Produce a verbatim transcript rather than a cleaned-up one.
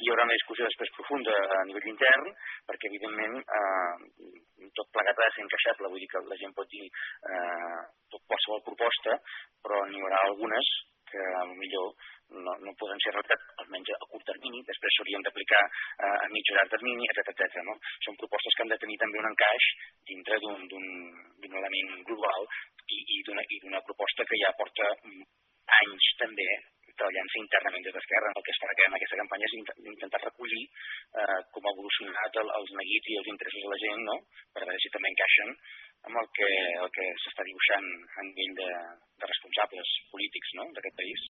hi haurà una discussió després profunda a nivell intern, perquè evidentment eh, tot plegat ha de ser encaixable, vull dir que la gent pot dir eh, tot qualsevol proposta, però n'hi haurà algunes que millor no, no poden ser realitat, almenys a curt termini, després s'haurien d'aplicar eh, a mig o llarg termini, etcètera etcètera. No? Són propostes que han de tenir també un encaix dintre d'un element global i, i d'una proposta que ja porta anys també treballant-se internament des d'Esquerra. El que es farà en aquesta campanya és intentar recollir eh, com ha evolucionat el, els neguits i els interessos de la gent, no? Per veure si també encaixen amb el que, el que s'està dibuixant a nivell de, de responsables polítics, no? D'aquest país.